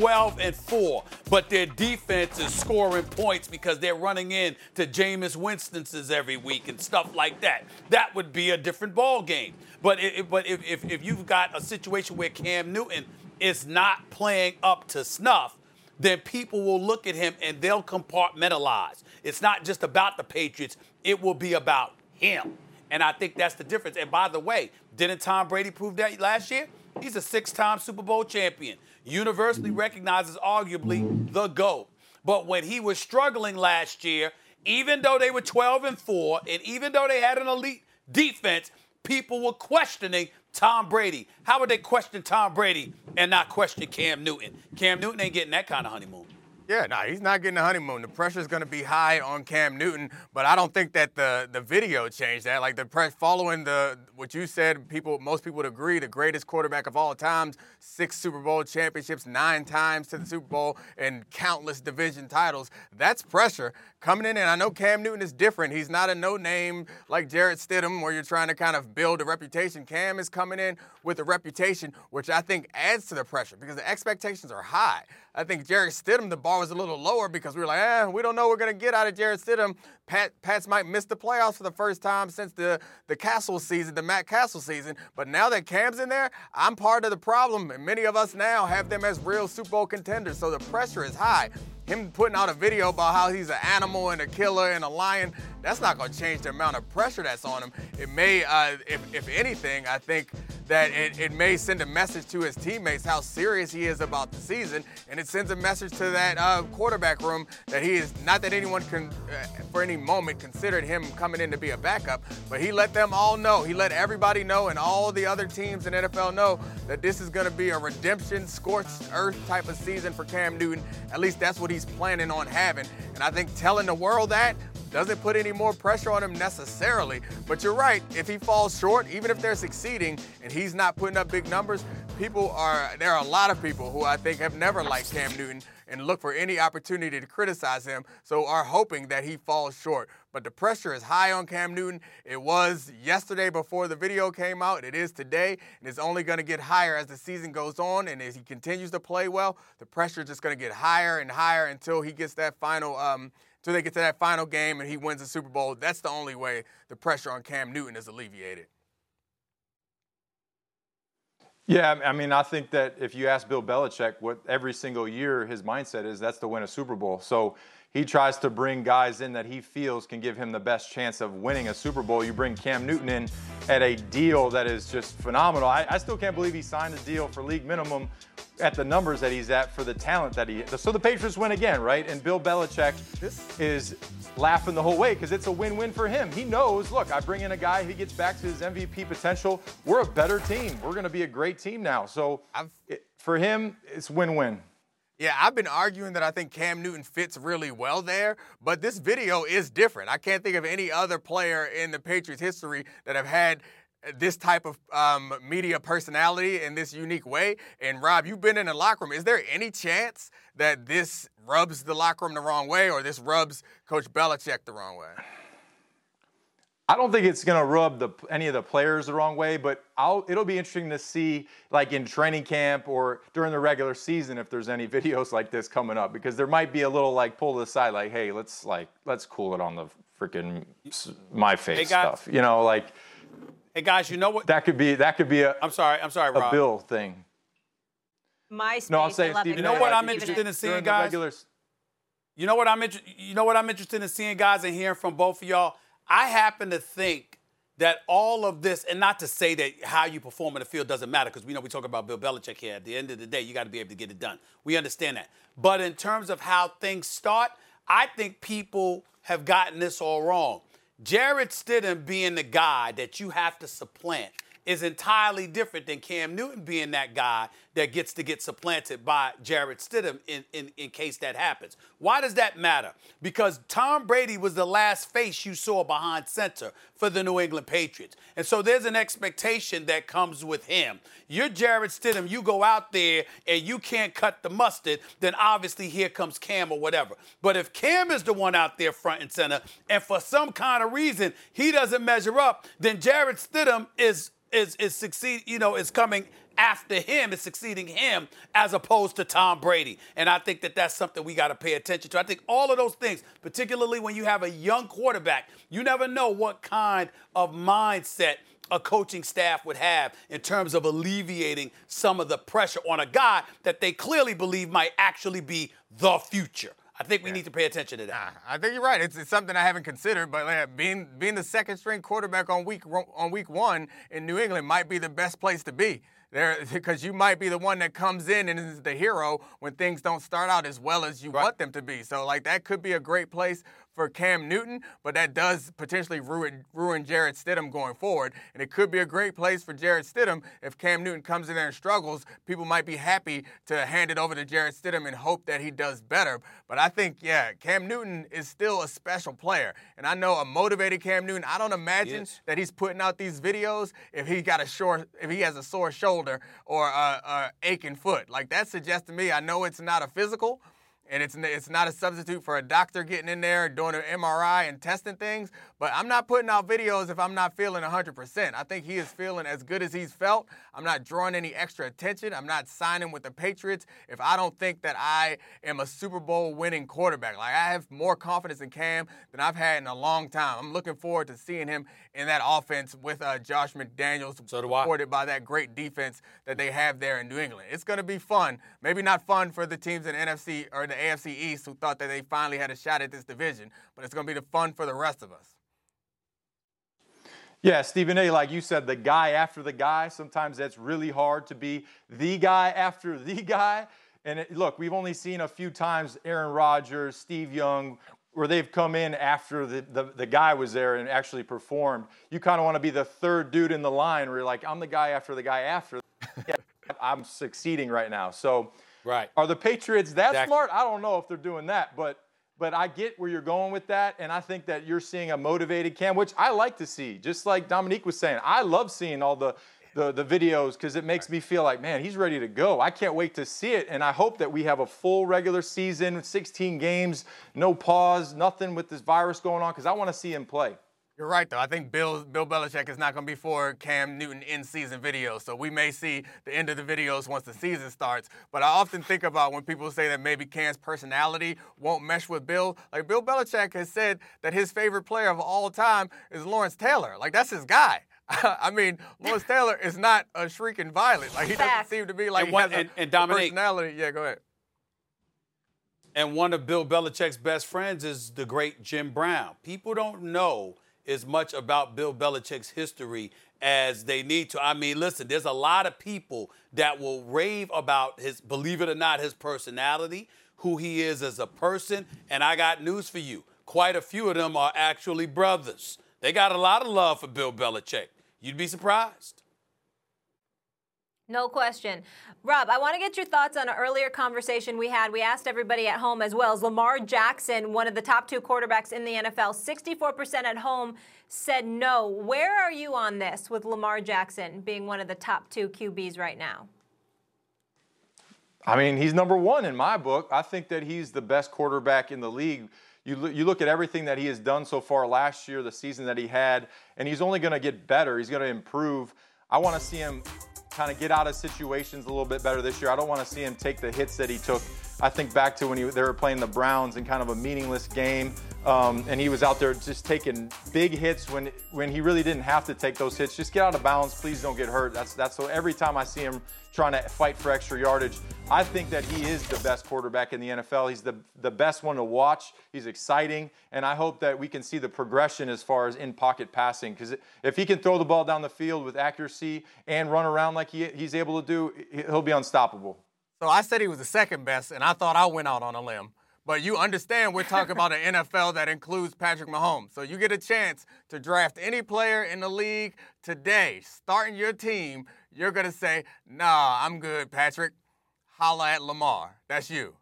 12-4, but their defense is scoring points because they're running in to Jameis Winston's every week and stuff like that. That would be a different ball game. But if you've got a situation where Cam Newton is not playing up to snuff, then people will look at him and they'll compartmentalize. It's not just about the Patriots. It will be about him. And I think that's the difference. And by the way, didn't Tom Brady prove that last year? He's a 6-time Super Bowl champion, universally recognized as arguably the GOAT. But when he was struggling last year, even though they were 12-4, and even though they had an elite defense, people were questioning Tom Brady. How would they question Tom Brady and not question Cam Newton? Cam Newton ain't getting that kind of honeymoon. Yeah, no, he's not getting a honeymoon. The pressure's going to be high on Cam Newton, but I don't think that the video changed that. Like, the press following what you said, most people would agree, the greatest quarterback of all time, 6 Super Bowl championships, 9 times to the Super Bowl, and countless division titles. That's pressure coming in, and I know Cam Newton is different. He's not a no-name like Jarrett Stidham, where you're trying to kind of build a reputation. Cam is coming in with a reputation, which I think adds to the pressure because the expectations are high. I think Jarrett Stidham, the bar was a little lower because we were like, we don't know what we're going to get out of Jarrett Stidham. Pats might miss the playoffs for the first time since the Castle season, the Matt Castle season. But now that Cam's in there, I'm part of the problem. And many of us now have them as real Super Bowl contenders. So the pressure is high. Him putting out a video about how he's an animal and a killer and a lion, that's not going to change the amount of pressure that's on him. It may, if anything, I think that it may send a message to his teammates how serious he is about the season, and it sends a message to that quarterback room that he is, not that anyone can, for any moment, considered him coming in to be a backup, but he let them all know. He let everybody know and all the other teams in NFL know that this is going to be a redemption, scorched earth type of season for Cam Newton. At least that's what he's planning on having. And I think telling the world that doesn't put any more pressure on him necessarily. But you're right, if he falls short, even if they're succeeding and he's not putting up big numbers, there are a lot of people who I think have never liked Cam Newton and look for any opportunity to criticize him, so are hoping that he falls short. But the pressure is high on Cam Newton. It was yesterday before the video came out. It is today, and it's only going to get higher as the season goes on. And as he continues to play well, the pressure is just going to get higher and higher until he gets that final until they get to that final game and he wins the Super Bowl. That's the only way the pressure on Cam Newton is alleviated. Yeah, I mean, I think that if you ask Bill Belichick what every single year his mindset is, that's to win a Super Bowl. So he tries to bring guys in that he feels can give him the best chance of winning a Super Bowl. You bring Cam Newton in at a deal that is just phenomenal. I still can't believe he signed a deal for league minimum at the numbers that he's at for the talent that he – so the Patriots win again, right? And Bill Belichick is laughing the whole way because it's a win-win for him. He knows, look, I bring in a guy, he gets back to his MVP potential. We're a better team. We're going to be a great team now. So for him, it's win-win. Yeah, I've been arguing that I think Cam Newton fits really well there, but this video is different. I can't think of any other player in the Patriots history that have had this type of media personality in this unique way. And Rob, you've been in the locker room. Is there any chance that this rubs the locker room the wrong way or this rubs Coach Belichick the wrong way? I don't think it's going to rub any of the players the wrong way, but it'll be interesting to see, like in training camp or during the regular season, if there's any videos like this coming up, because there might be a little like pull to the side, like, hey, let's cool it on the freaking my face stuff, you know, like. Hey guys, you know what? That could be a. I'm sorry, Rob. A Bill thing. MySpace. No, I'm saying, Steve, you know what I'm interested in seeing, guys? You know what I'm interested in seeing, guys, and hearing from both of y'all? I happen to think that all of this, and not to say that how you perform in the field doesn't matter, because we know we talk about Bill Belichick here. At the end of the day, you got to be able to get it done. We understand that. But in terms of how things start, I think people have gotten this all wrong. Jarrett Stidham being the guy that you have to supplant is entirely different than Cam Newton being that guy that gets to get supplanted by Jarrett Stidham in case that happens. Why does that matter? Because Tom Brady was the last face you saw behind center for the New England Patriots. And so there's an expectation that comes with him. You're Jarrett Stidham, you go out there and you can't cut the mustard, then obviously here comes Cam or whatever. But if Cam is the one out there front and center, and for some kind of reason he doesn't measure up, then Jarrett Stidham is coming after him, is succeeding him as opposed to Tom Brady. And I think that that's something we got to pay attention to. I think all of those things, particularly when you have a young quarterback, you never know what kind of mindset a coaching staff would have in terms of alleviating some of the pressure on a guy that they clearly believe might actually be the future. I think we need to pay attention to that. I think you're right. It's something I haven't considered, but being the second string quarterback on week one in New England might be the best place to be. Because you might be the one that comes in and is the hero when things don't start out as well as you want them to be. So, that could be a great place for Cam Newton, but that does potentially ruin Jarrett Stidham going forward. And it could be a great place for Jarrett Stidham if Cam Newton comes in there and struggles. People might be happy to hand it over to Jarrett Stidham and hope that he does better. But I think, Cam Newton is still a special player. And I know a motivated Cam Newton, I don't imagine that he's putting out these videos if he has a sore shoulder or a aching foot. That suggests to me, I know it's not a physical, and it's not a substitute for a doctor getting in there doing an MRI and testing things, but I'm not putting out videos if I'm not feeling 100%. I think he is feeling as good as he's felt. I'm not drawing any extra attention. I'm not signing with the Patriots if I don't think that I am a Super Bowl winning quarterback. I have more confidence in Cam than I've had in a long time. I'm looking forward to seeing him in that offense with Josh McDaniels, supported by that great defense that they have there in New England. It's going to be fun. Maybe not fun for the teams in the NFC or the AFC East who thought that they finally had a shot at this division, but it's going to be the fun for the rest of us. Yeah, Stephen A., like you said, the guy after the guy. Sometimes that's really hard to be the guy after the guy. And look, we've only seen a few times Aaron Rodgers, Steve Young, where they've come in after the guy was there and actually performed. You kind of want to be the third dude in the line where you're like, I'm the guy after the guy after. Yeah, I'm succeeding right now. So are the Patriots that smart? I don't know if they're doing that, but I get where you're going with that, and I think that you're seeing a motivated Cam, which I like to see. Just like Dominique was saying, I love seeing all the videos because it makes me feel like, man, he's ready to go. I can't wait to see it, and I hope that we have a full regular season, 16 games, no pause, nothing with this virus going on, because I want to see him play. You're right, though. I think Bill Belichick is not going to be for Cam Newton in-season videos, so we may see the end of the videos once the season starts. But I often think about when people say that maybe Cam's personality won't mesh with Bill. Like, Bill Belichick has said that his favorite player of all time is Lawrence Taylor. Like, that's his guy. I mean, Lawrence Taylor is not a shrieking violet. Like, he doesn't seem to be like he has a personality. Yeah, go ahead. And one of Bill Belichick's best friends is the great Jim Brown. People don't know as much about Bill Belichick's history as they need to. I mean, listen, there's a lot of people that will rave about his, believe it or not, his personality, who he is as a person. And I got news for you. Quite a few of them are actually brothers. They got a lot of love for Bill Belichick. You'd be surprised. No question. Rob, I want to get your thoughts on an earlier conversation we had. We asked everybody at home as well. Is Lamar Jackson one of the top 2 quarterbacks in the NFL? 64% at home said no. Where are you on this with Lamar Jackson being one of the top 2 QBs right now? I mean, he's number 1 in my book. I think that he's the best quarterback in the league. You look at everything that he has done so far last year, the season that he had, and he's only going to get better. He's going to improve. I want to see him kind of get out of situations a little bit better this year. I don't want to see him take the hits that he took. I think back to when they were playing the Browns in kind of a meaningless game, and he was out there just taking big hits when he really didn't have to take those hits. Just get out of bounds. Please don't get hurt. That's so every time I see him trying to fight for extra yardage, I think that he is the best quarterback in the NFL. He's the best one to watch. He's exciting, and I hope that we can see the progression as far as in-pocket passing, because if he can throw the ball down the field with accuracy and run around like he's able to do, he'll be unstoppable. So I said he was the second best, and I thought I went out on a limb. But you understand we're talking about an NFL that includes Patrick Mahomes. So you get a chance to draft any player in the league today, starting your team, you're going to say, nah, I'm good, Patrick. Holla at Lamar. That's you.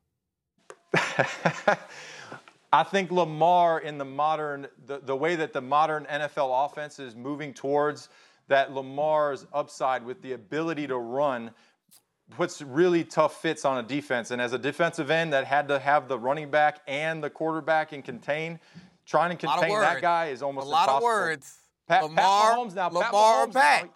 I think Lamar in the way that the modern NFL offense is moving towards, that Lamar's upside with the ability to run puts really tough fits on a defense. And as a defensive end that had to have the running back and the quarterback and trying to contain that guy is almost impossible. A lot of words. Lamar, Pat Mahomes now. Lamar or Pat?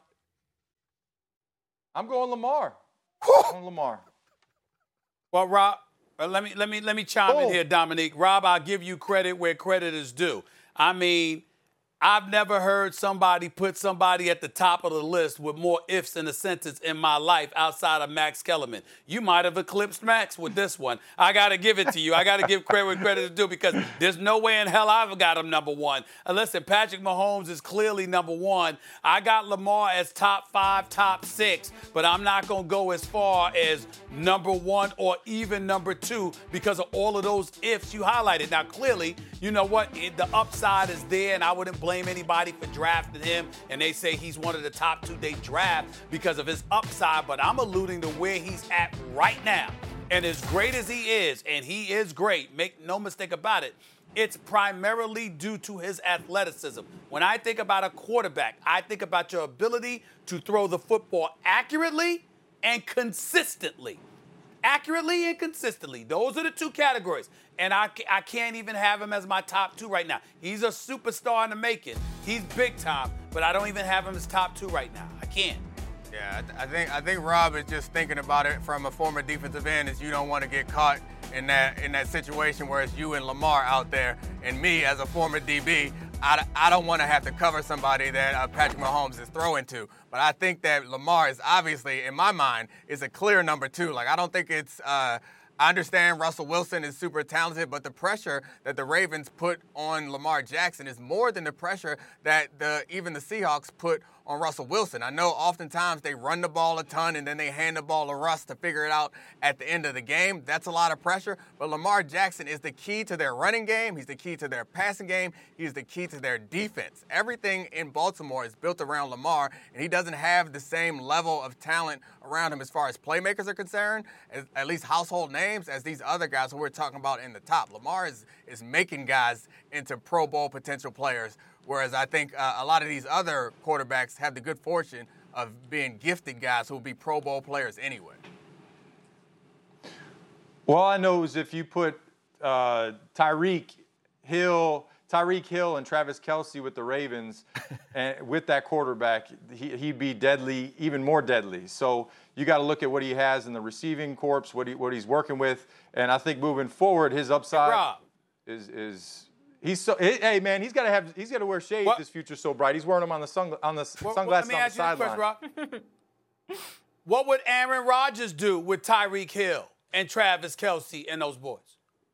I'm going Lamar. I'm going Lamar. Well, Rob, let me chime in here, Dominique. Rob, I'll give you credit where credit is due. I mean, I've never heard somebody put somebody at the top of the list with more ifs in a sentence in my life outside of Max Kellerman. You might have eclipsed Max with this one. I got to give it to you. I got to give credit where credit is due, because there's no way in hell I've got him number 1. Listen, Patrick Mahomes is clearly number 1. I got Lamar as top 5, top 6, but I'm not going to go as far as number 1 or even number 2 because of all of those ifs you highlighted. Now, clearly, you know what? The upside is there, and I wouldn't blame anybody for drafting him, and they say he's one of the top 2 they draft because of his upside, but I'm alluding to where he's at right now. And as great as he is, and he is great, make no mistake about it, it's primarily due to his athleticism. When I think about a quarterback, I think about your ability to throw the football accurately and consistently. Accurately and consistently. Those are the 2 categories. And I can't even have him as my top 2 right now. He's a superstar in the making. He's big time, but I don't even have him as top 2 right now. I can't. Yeah, I think Rob is just thinking about it from a former defensive end, is you don't want to get caught in that situation where it's you and Lamar out there, and me as a former DB, I don't want to have to cover somebody that Patrick Mahomes is throwing to. But I think that Lamar is obviously, in my mind, is a clear number 2. Like, I don't think it's I understand Russell Wilson is super talented, but the pressure that the Ravens put on Lamar Jackson is more than the pressure that even the Seahawks put on Russell Wilson. I know oftentimes they run the ball a ton and then they hand the ball to Russ to figure it out at the end of the game. That's a lot of pressure, but Lamar Jackson is the key to their running game. He's the key to their passing game. He's the key to their defense. Everything in Baltimore is built around Lamar, and he doesn't have the same level of talent around him as far as playmakers are concerned, at least household names, as these other guys who we're talking about in the top. Lamar is making guys into Pro Bowl potential players, whereas I think a lot of these other quarterbacks have the good fortune of being gifted guys who will be Pro Bowl players anyway. Well, all I know is if you put Tyreek Hill and Travis Kelce with the Ravens, and with that quarterback, he'd be deadly, even more deadly. So you got to look at what he has in the receiving corps, what he's working with, and I think moving forward, his upside is he's so. Hey man, he's got to wear shades. His future's so bright. He's wearing them on the sunglasses on the sideline. What would Aaron Rodgers do with Tyreek Hill and Travis Kelce and those boys?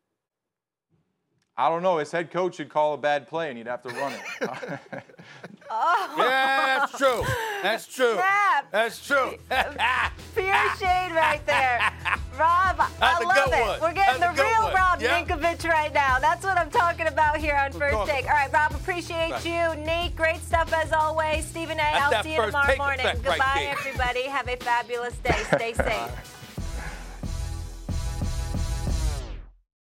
I don't know. His head coach should call a bad play, and he'd have to run it. Yeah, that's true. That's true. Snap. That's true. Pure shade right there. Rob, I love it. We're getting the real Rob Ninkovich right now. That's what I'm talking about here on First Take. All right, Rob, appreciate you. Nate, great stuff as always. Stephen A., I'll see you tomorrow morning. Goodbye, everybody. Have a fabulous day. Stay safe.